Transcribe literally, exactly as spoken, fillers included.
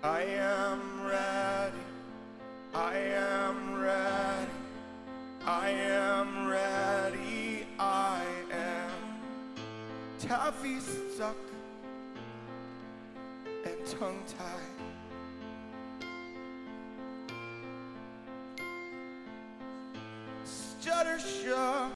I am ready, I am ready, I am ready, I am taffy stuck and tongue-tied. Stutter shook